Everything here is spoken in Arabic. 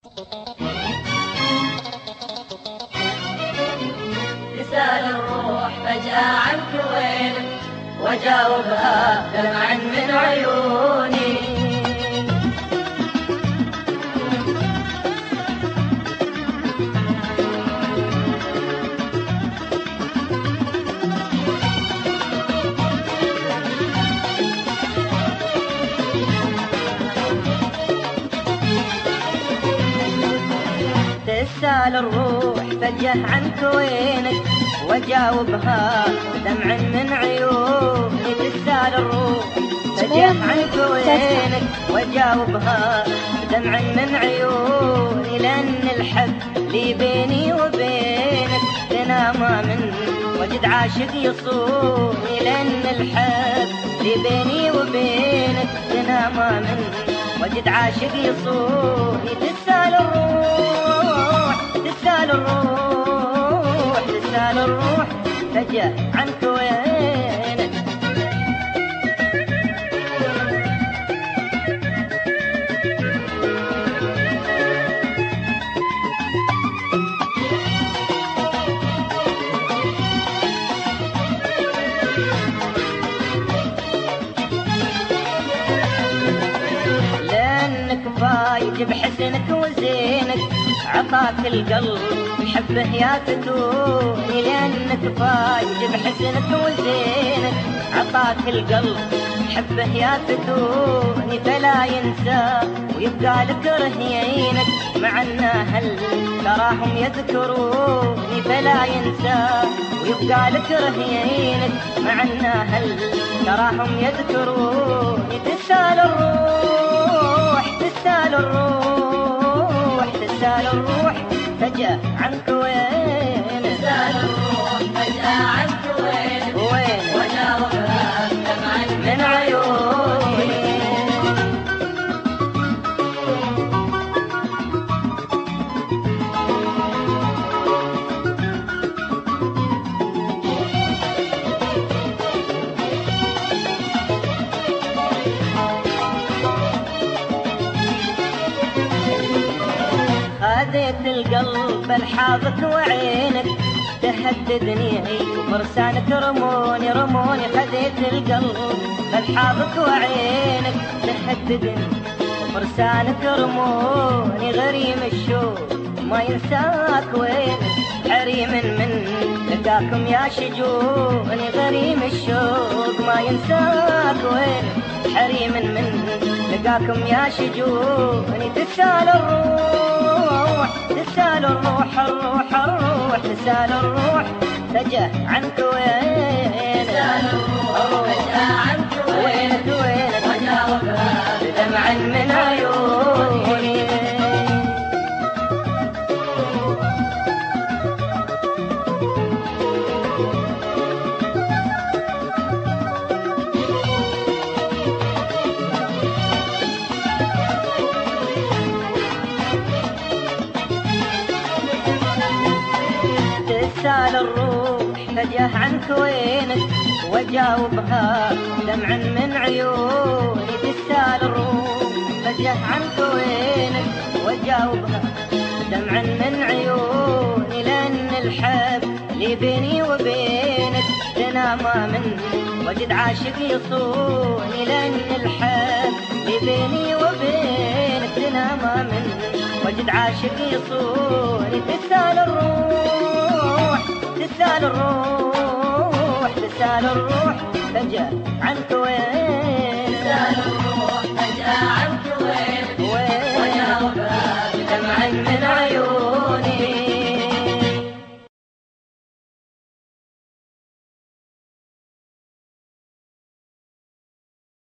تسأل الروح فجأة عنك وينك، وجاوبها دمع من عيوني. تسأل الروح فجأة عنك وينك، وجاوبها دمع من عيوني. تسأل الروح فجأة عنك وينك، وجاوبها دمع من عيوني. لأن الحب لي بيني وبينك لنا ما من وجد عاشق يصوني. لأن الحب لي بيني وبينك لنا ما من وجد عاشق يصوني. تسأل الروح تسأل الروح تسأل الروح فجأة عنك وينك. لأنك فايج بحسنك وزينك، عطاك القلب يحبه يا فتوني. لأنك فايج بحسنك وزينك، عطاك القلب يحبه يا فتوني. فلا ينسى ويبقى لك رهينك، مع ان اهل تراهم يذكروني. فلا ينسى ويبقى لك رهينك، مع ان اهل تراهم يذكروني. تسأل الروح تسأل الروح تسأل الروح فجأة عنك وين. تسأل الروح فجأة عنك وين، وجاوبها دمع من عيوني. خذيت القلب الحاضك وعينك، تهددني وفرسانك رموني رموني. خذيت القلب الحاضك وعينك، تهددني وفرسانك رموني. غريم الشوق ما ينساك وينك، حريم من لقاكم يا شجوني. غريم الشوق ما ينساك وينك، حريم من لقاكم يا شجوني. تسأل الروح تسأل الروح الروح الروح تسأل الروح فجأة عنك وين. تسأل الروح فجأة عنك وينك وينك، وجاوبها بدمع من عيوني. تسأل الروح فجأة عنك وينك، وجاوبها دمع من عيوني. تسأل الروح فجأة عنك وينك، وجاوبها دمع من عيوني. لأن الحب لي بيني وبينك لنا ما من وجد عاشق يصوني. لأن الحب لي بيني وبينك لنا ما من وجد عاشق يصوني. تسأل الروح تسأل الروح تسأل الروح فجأة عنك وين.